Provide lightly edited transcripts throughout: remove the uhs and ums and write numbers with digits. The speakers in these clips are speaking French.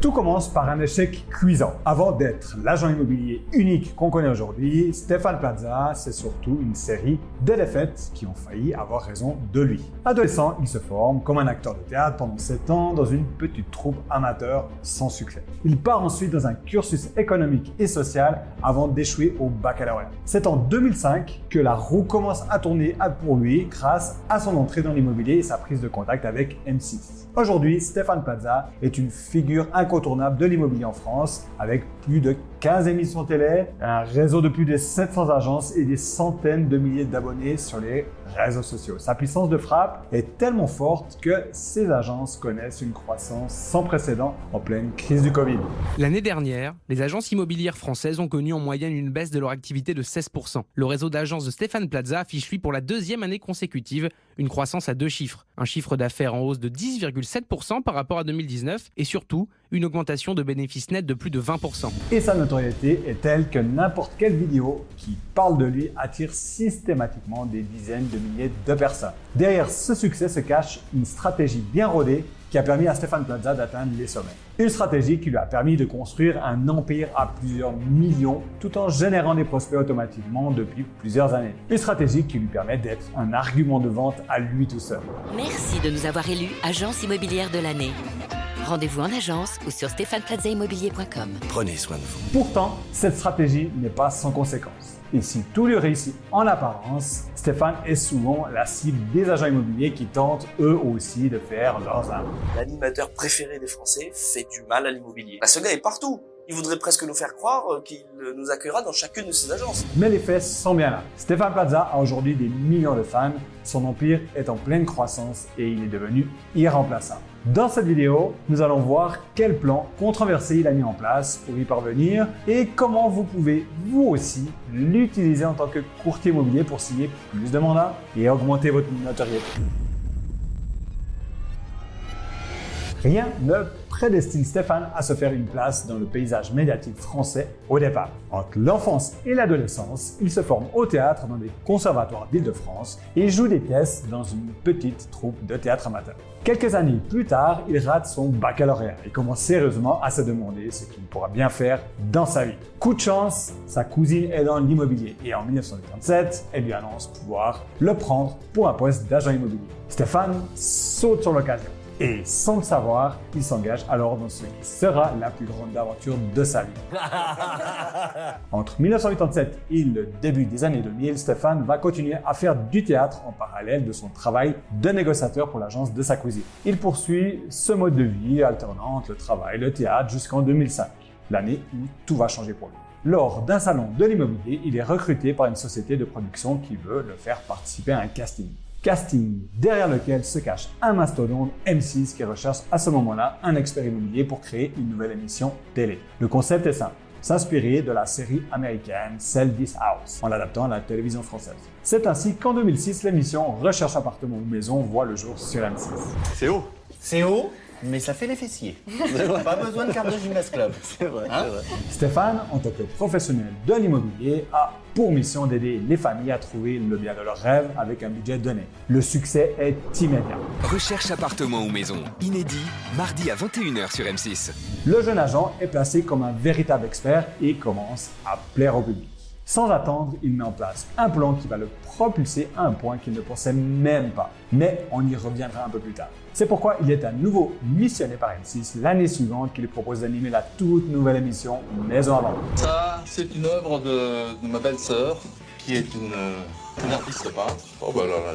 Tout commence par un échec cuisant. Avant d'être l'agent immobilier unique qu'on connaît aujourd'hui, Stéphane Plaza, c'est surtout une série de défaites qui ont failli avoir raison de lui. Adolescent, il se forme comme un acteur de théâtre pendant 7 ans dans une petite troupe amateur sans succès. Il part ensuite dans un cursus économique et social avant d'échouer au baccalauréat. C'est en 2005 que la roue commence à tourner pour lui grâce à son entrée dans l'immobilier et sa prise de contact avec M6. Aujourd'hui, Stéphane Plaza est une figure incontournable de l'immobilier en France avec plus de 15 émissions télé, un réseau de plus de 700 agences et des centaines de milliers d'abonnés sur les réseaux sociaux. Sa puissance de frappe est tellement forte que ces agences connaissent une croissance sans précédent en pleine crise du Covid. L'année dernière, les agences immobilières françaises ont connu en moyenne une baisse de leur activité de 16%. Le réseau d'agences de Stéphane Plaza affiche lui pour la 2e année consécutive une croissance à 2 chiffres. Un chiffre d'affaires en hausse de 10,7% par rapport à 2019 et surtout une augmentation de bénéfices nets de plus de 20%. Et sa notoriété est telle que n'importe quelle vidéo qui parle de lui attire systématiquement des dizaines de milliers de personnes. Derrière ce succès se cache une stratégie bien rodée qui a permis à Stéphane Plaza d'atteindre les sommets. Une stratégie qui lui a permis de construire un empire à plusieurs millions tout en générant des prospects automatiquement depuis plusieurs années. Une stratégie qui lui permet d'être un argument de vente à lui tout seul. Merci de nous avoir élus agence immobilière de l'année. Rendez-vous en agence ou sur stéphaneplazaimmobilier.com. Prenez soin de vous. Pourtant, cette stratégie n'est pas sans conséquences. Et si tout lui réussit en apparence, Stéphane est souvent la cible des agents immobiliers qui tentent eux aussi de faire leurs armes. L'animateur préféré des Français fait du mal à l'immobilier. Ce gars est partout. Il voudrait presque nous faire croire qu'il nous accueillera dans chacune de ses agences. Mais les faits sont bien là. Stéphane Plaza a aujourd'hui des millions de fans, son empire est en pleine croissance et il est devenu irremplaçable. Dans cette vidéo, nous allons voir quel plan controversé il a mis en place pour y parvenir et comment vous pouvez, vous aussi, l'utiliser en tant que courtier immobilier pour signer plus de mandats et augmenter votre notoriété. Rien ne prédestine Stéphane à se faire une place dans le paysage médiatique français au départ. Entre l'enfance et l'adolescence, il se forme au théâtre dans des conservatoires d'Île-de-France et joue des pièces dans une petite troupe de théâtre amateur. Quelques années plus tard, il rate son baccalauréat et commence sérieusement à se demander ce qu'il pourra bien faire dans sa vie. Coup de chance, sa cousine est dans l'immobilier et en 1987, elle lui annonce pouvoir le prendre pour un poste d'agent immobilier. Stéphane saute sur l'occasion. Et sans le savoir, il s'engage alors dans ce qui sera la plus grande aventure de sa vie. Entre 1987 et le début des années 2000, Stéphane va continuer à faire du théâtre en parallèle de son travail de négociateur pour l'agence de sa cousine. Il poursuit ce mode de vie alternant entre le travail et le théâtre jusqu'en 2005, l'année où tout va changer pour lui. Lors d'un salon de l'immobilier, il est recruté par une société de production qui veut le faire participer à un casting. Casting derrière lequel se cache un mastodonte M6 qui recherche à ce moment-là un expert immobilier pour créer une nouvelle émission télé. Le concept est simple, s'inspirer de la série américaine Sell This House en l'adaptant à la télévision française. C'est ainsi qu'en 2006, l'émission Recherche appartement ou maison voit le jour sur M6. C'est haut. C'est haut, mais ça fait les fessiers. Pas besoin de carte de gymnast club. C'est vrai, c'est vrai. Stéphane, en tant que professionnel de l'immobilier, a pour mission d'aider les familles à trouver le bien de leurs rêves avec un budget donné. Le succès est immédiat. Recherche appartement ou maison, inédit, mardi à 21h sur M6. Le jeune agent est placé comme un véritable expert et commence à plaire au public. Sans attendre, il met en place un plan qui va le propulser à un point qu'il ne pensait même pas. Mais on y reviendra un peu plus tard. C'est pourquoi il est à nouveau missionné par M6 l'année suivante qui lui propose d'animer la toute nouvelle émission Maison à vendre. Ça, c'est une œuvre de ma belle-sœur, qui est une artiste peintre. Oh bah là,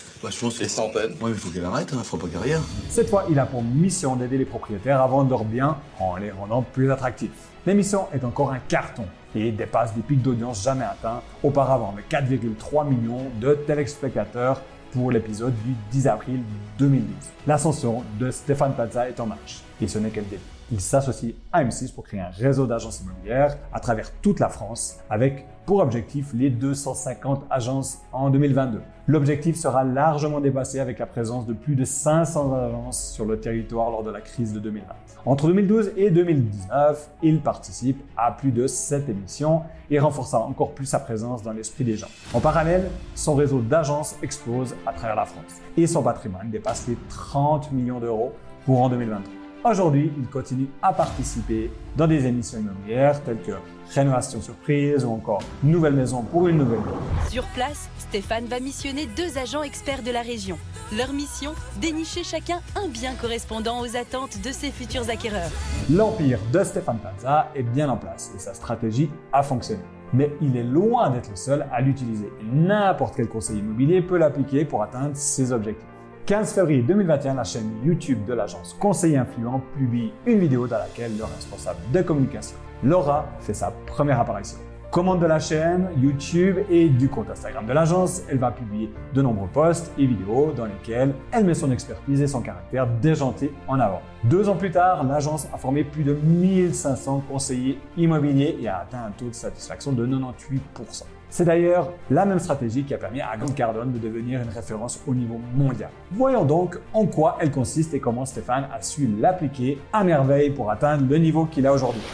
des centaines. Ouais, mais il faut qu'elle arrête, elle fera pas carrière. Cette fois, il a pour mission d'aider les propriétaires à vendre leurs biens en les rendant plus attractifs. L'émission est encore un carton et dépasse des pics d'audience jamais atteints auparavant avec 4,3 millions de téléspectateurs pour l'épisode du 10 avril 2012. L'ascension de Stéphane Plaza est en marche et ce n'est que le début. Il s'associe à M6 pour créer un réseau d'agences immobilières à travers toute la France avec pour objectif les 250 agences en 2022. L'objectif sera largement dépassé avec la présence de plus de 500 agences sur le territoire lors de la crise de 2020. Entre 2012 et 2019, il participe à plus de 7 émissions et renforça encore plus sa présence dans l'esprit des gens. En parallèle, son réseau d'agences explose à travers la France et son patrimoine dépasse les 30 millions d'euros courant 2023. Aujourd'hui, il continue à participer dans des émissions immobilières telles que Rénovation Surprise ou encore Nouvelle Maison pour une nouvelle vie. Sur place, Stéphane va missionner 2 agents experts de la région. Leur mission, dénicher chacun un bien correspondant aux attentes de ses futurs acquéreurs. L'empire de Stéphane Plaza est bien en place et sa stratégie a fonctionné. Mais il est loin d'être le seul à l'utiliser et n'importe quel conseiller immobilier peut l'appliquer pour atteindre ses objectifs. 15 février 2021, la chaîne YouTube de l'agence Conseiller Influent publie une vidéo dans laquelle le responsable de communication, Laura, fait sa première apparition. Commande de la chaîne YouTube et du compte Instagram de l'agence, elle va publier de nombreux posts et vidéos dans lesquels elle met son expertise et son caractère déjanté en avant. 2 ans plus tard, l'agence a formé plus de 1500 conseillers immobiliers et a atteint un taux de satisfaction de 98%. C'est d'ailleurs la même stratégie qui a permis à Grant Cardone de devenir une référence au niveau mondial. Voyons donc en quoi elle consiste et comment Stéphane a su l'appliquer à merveille pour atteindre le niveau qu'il a aujourd'hui.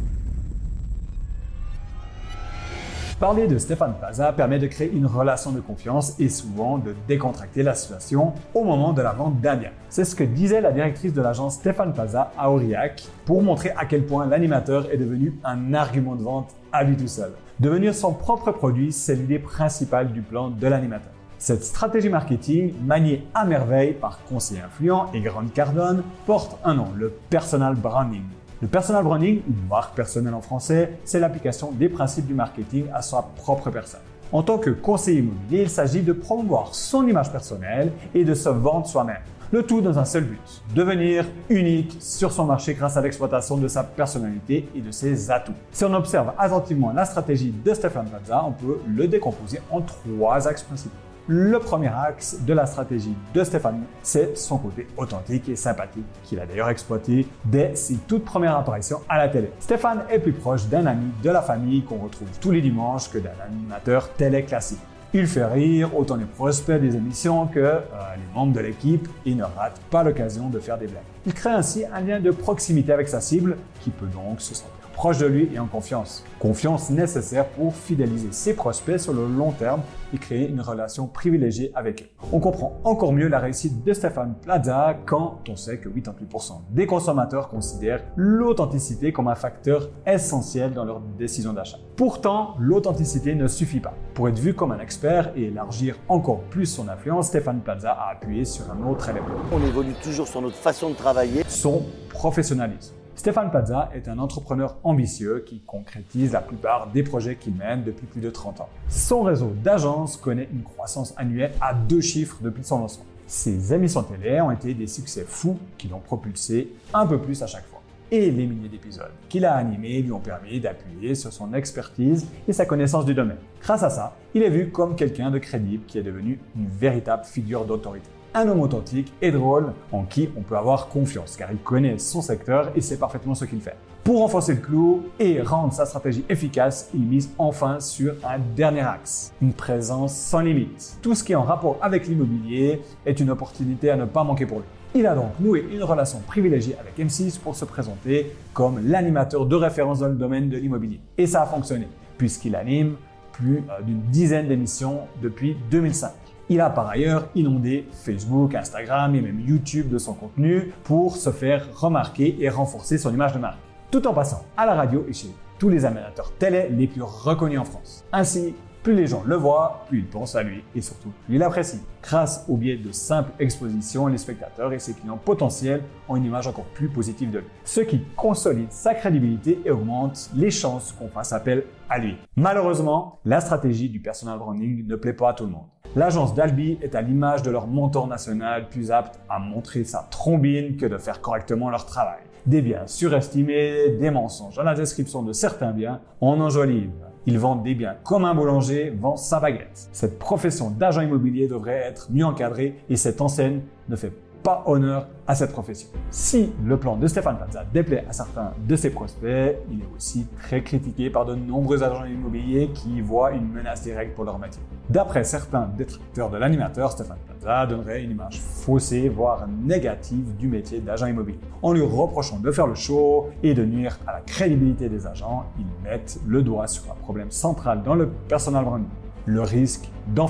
Parler de Stéphane Plaza permet de créer une relation de confiance et souvent de décontracter la situation au moment de la vente d'un bien. C'est ce que disait la directrice de l'agence Stéphane Plaza à Aurillac pour montrer à quel point l'animateur est devenu un argument de vente à lui tout seul. Devenir son propre produit, c'est l'idée principale du plan de l'animateur. Cette stratégie marketing, maniée à merveille par Conseiller Influent et Grant Cardone, porte un nom, le personal branding. Le personal branding, ou marque personnelle en français, c'est l'application des principes du marketing à sa propre personne. En tant que conseiller immobilier, il s'agit de promouvoir son image personnelle et de se vendre soi-même. Le tout dans un seul but, devenir unique sur son marché grâce à l'exploitation de sa personnalité et de ses atouts. Si on observe attentivement la stratégie de Stéphane Plaza, on peut le décomposer en 3 axes principaux. Le premier axe de la stratégie de Stéphane, c'est son côté authentique et sympathique, qu'il a d'ailleurs exploité dès ses toutes premières apparitions à la télé. Stéphane est plus proche d'un ami de la famille qu'on retrouve tous les dimanches que d'un animateur télé classique. Il fait rire autant les prospects des émissions que les membres de l'équipe et ne rate pas l'occasion de faire des blagues. Il crée ainsi un lien de proximité avec sa cible qui peut donc se sentir proche de lui et en confiance. Confiance nécessaire pour fidéliser ses prospects sur le long terme et créer une relation privilégiée avec eux. On comprend encore mieux la réussite de Stéphane Plaza quand on sait que 88% des consommateurs considèrent l'authenticité comme un facteur essentiel dans leur décision d'achat. Pourtant, l'authenticité ne suffit pas. Pour être vu comme un expert et élargir encore plus son influence, Stéphane Plaza a appuyé sur un autre élément. On évolue toujours sur notre façon de travailler. Son professionnalisme. Stéphane Plaza est un entrepreneur ambitieux qui concrétise la plupart des projets qu'il mène depuis plus de 30 ans. Son réseau d'agences connaît une croissance annuelle à 2 chiffres depuis son lancement. Ses émissions télé ont été des succès fous qui l'ont propulsé un peu plus à chaque fois. Et les milliers d'épisodes qu'il a animés lui ont permis d'appuyer sur son expertise et sa connaissance du domaine. Grâce à ça, il est vu comme quelqu'un de crédible qui est devenu une véritable figure d'autorité. Un homme authentique et drôle en qui on peut avoir confiance car il connaît son secteur et sait parfaitement ce qu'il fait. Pour renforcer le clou et rendre sa stratégie efficace, il mise enfin sur un dernier axe, une présence sans limite. Tout ce qui est en rapport avec l'immobilier est une opportunité à ne pas manquer pour lui. Il a donc noué une relation privilégiée avec M6 pour se présenter comme l'animateur de référence dans le domaine de l'immobilier. Et ça a fonctionné puisqu'il anime plus d'une dizaine d'émissions depuis 2005. Il a par ailleurs inondé Facebook, Instagram et même YouTube de son contenu pour se faire remarquer et renforcer son image de marque, tout en passant à la radio et chez tous les animateurs télé les plus reconnus en France. Ainsi, plus les gens le voient, plus ils pensent à lui et surtout plus ils l'apprécient. Grâce au biais de simples expositions, les spectateurs et ses clients potentiels ont une image encore plus positive de lui, ce qui consolide sa crédibilité et augmente les chances qu'on fasse appel à lui. Malheureusement, la stratégie du personal branding ne plaît pas à tout le monde. L'agence d'Albi est à l'image de leur montant national, plus apte à montrer sa trombine que de faire correctement leur travail. Des biens surestimés, des mensonges dans la description de certains biens en enjolivent. Ils vendent des biens comme un boulanger vend sa baguette. Cette profession d'agent immobilier devrait être mieux encadrée et cette enseigne ne fait pas honneur à cette profession. Si le plan de Stéphane Plaza déplaît à certains de ses prospects, il est aussi très critiqué par de nombreux agents immobiliers qui y voient une menace directe pour leur métier. D'après certains détracteurs de l'animateur, Stéphane Plaza donnerait une image faussée, voire négative du métier d'agent immobilier. En lui reprochant de faire le show et de nuire à la crédibilité des agents, ils mettent le doigt sur un problème central dans le personal branding, le risque d'en faire trop.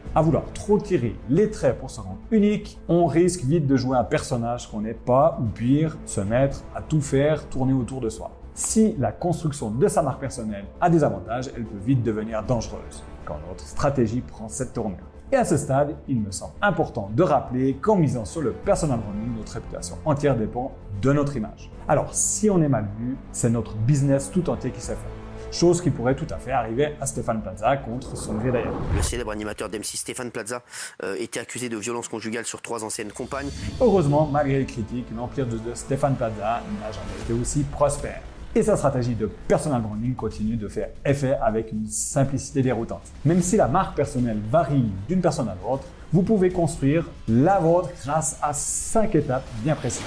À vouloir trop tirer les traits pour se rendre unique, on risque vite de jouer un personnage qu'on n'est pas, ou pire, se mettre à tout faire tourner autour de soi. Si la construction de sa marque personnelle a des avantages, elle peut vite devenir dangereuse quand notre stratégie prend cette tournure. Et à ce stade, il me semble important de rappeler qu'en misant sur le personal branding, notre réputation entière dépend de notre image. Alors, si on est mal vu, c'est notre business tout entier qui s'effondre. Chose qui pourrait tout à fait arriver à Stéphane Plaza contre son gré d'ailleurs. Le célèbre animateur d'M6 Stéphane Plaza était accusé de violence conjugale sur 3 anciennes compagnes. Heureusement, malgré les critiques, l'empire de Stéphane Plaza n'a jamais été aussi prospère. Et sa stratégie de personal branding continue de faire effet avec une simplicité déroutante. Même si la marque personnelle varie d'une personne à l'autre, vous pouvez construire la vôtre grâce à 5 étapes bien précises.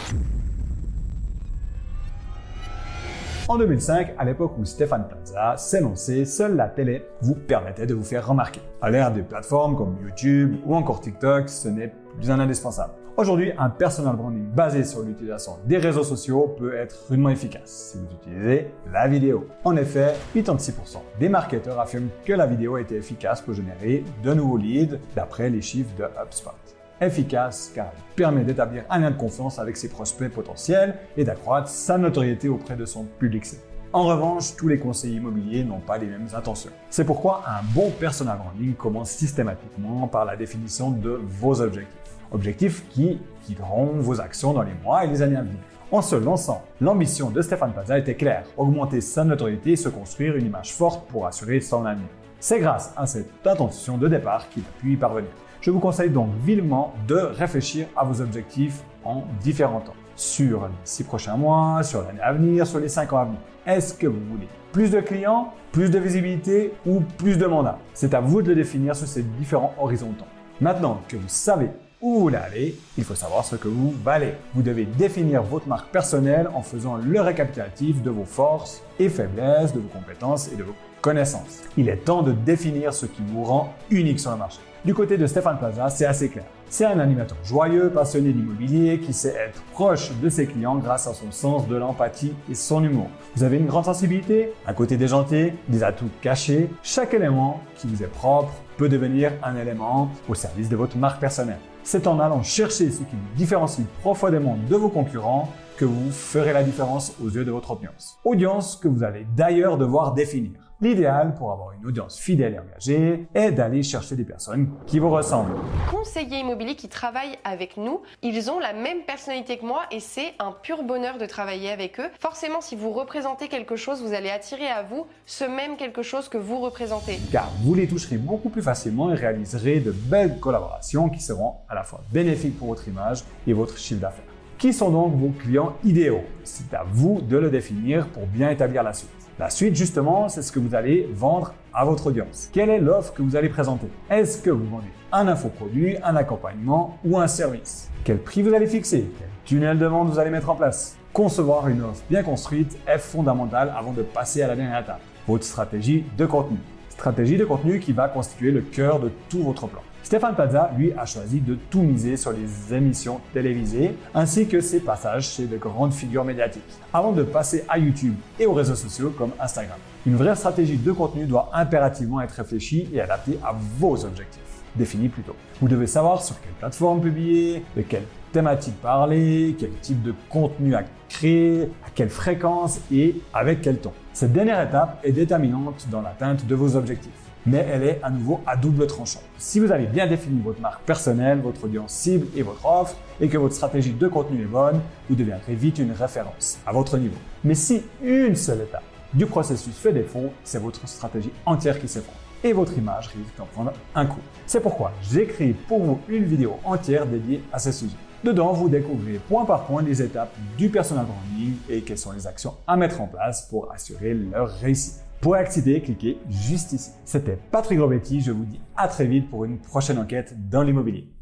En 2005, à l'époque où Stéphane Plaza s'est lancé, seule la télé vous permettait de vous faire remarquer. À l'ère des plateformes comme YouTube ou encore TikTok, ce n'est plus un indispensable. Aujourd'hui, un personal branding basé sur l'utilisation des réseaux sociaux peut être rudement efficace si vous utilisez la vidéo. En effet, 86% des marketeurs affirment que la vidéo était efficace pour générer de nouveaux leads d'après les chiffres de HubSpot. Efficace car elle permet d'établir un lien de confiance avec ses prospects potentiels et d'accroître sa notoriété auprès de son public cible. En revanche, tous les conseillers immobiliers n'ont pas les mêmes intentions. C'est pourquoi un bon personal branding commence systématiquement par la définition de vos objectifs. Objectifs qui guideront vos actions dans les mois et les années à venir. En se lançant, l'ambition de Stéphane Plaza était claire, augmenter sa notoriété et se construire une image forte pour assurer son avenir. C'est grâce à cette intention de départ qu'il a pu y parvenir. Je vous conseille donc vivement de réfléchir à vos objectifs en différents temps. Sur les 6 prochains mois, sur l'année à venir, sur les 5 ans à venir. Est-ce que vous voulez plus de clients, plus de visibilité ou plus de mandats? C'est à vous de le définir sur ces différents horizons de temps. Maintenant que vous savez où vous voulez aller, il faut savoir ce que vous valez. Vous devez définir votre marque personnelle en faisant le récapitulatif de vos forces et faiblesses, de vos compétences et de vos connaissances. Il est temps de définir ce qui vous rend unique sur le marché. Du côté de Stéphane Plaza, c'est assez clair. C'est un animateur joyeux, passionné d'immobilier, qui sait être proche de ses clients grâce à son sens de l'empathie et son humour. Vous avez une grande sensibilité, un côté déjanté, des atouts cachés. Chaque élément qui vous est propre peut devenir un élément au service de votre marque personnelle. C'est en allant chercher ce qui vous différencie profondément de vos concurrents que vous ferez la différence aux yeux de votre audience. Audience que vous allez d'ailleurs devoir définir. L'idéal pour avoir une audience fidèle et engagée est d'aller chercher des personnes qui vous ressemblent. Conseillers immobiliers qui travaillent avec nous, ils ont la même personnalité que moi et c'est un pur bonheur de travailler avec eux. Forcément, si vous représentez quelque chose, vous allez attirer à vous ce même quelque chose que vous représentez. Car vous les toucherez beaucoup plus facilement et réaliserez de belles collaborations qui seront à la fois bénéfiques pour votre image et votre chiffre d'affaires. Qui sont donc vos clients idéaux? C'est à vous de le définir pour bien établir la suite. La suite, justement, c'est ce que vous allez vendre à votre audience. Quelle est l'offre que vous allez présenter? Est-ce que vous vendez un infoproduit, un accompagnement ou un service? Quel prix vous allez fixer? Quel tunnel de vente vous allez mettre en place? Concevoir une offre bien construite est fondamental avant de passer à la dernière étape, votre stratégie de contenu. Stratégie de contenu qui va constituer le cœur de tout votre plan. Stéphane Plaza, lui, a choisi de tout miser sur les émissions télévisées ainsi que ses passages chez de grandes figures médiatiques, avant de passer à YouTube et aux réseaux sociaux comme Instagram. Une vraie stratégie de contenu doit impérativement être réfléchie et adaptée à vos objectifs, définis plus tôt. Vous devez savoir sur quelle plateforme publier, de quelle thématique parler, quel type de contenu à créer, à quelle fréquence et avec quel ton. Cette dernière étape est déterminante dans l'atteinte de vos objectifs. Mais elle est à nouveau à double tranchant. Si vous avez bien défini votre marque personnelle, votre audience cible et votre offre, et que votre stratégie de contenu est bonne, vous deviendrez vite une référence à votre niveau. Mais si une seule étape du processus fait défaut, c'est votre stratégie entière qui s'effondre et votre image risque d'en prendre un coup. C'est pourquoi j'ai créé pour vous une vidéo entière dédiée à ce sujet. Dedans, vous découvrirez point par point les étapes du personal branding et quelles sont les actions à mettre en place pour assurer leur réussite. Pour accéder, cliquez juste ici. C'était Patrick Robetti, je vous dis à très vite pour une prochaine enquête dans l'immobilier.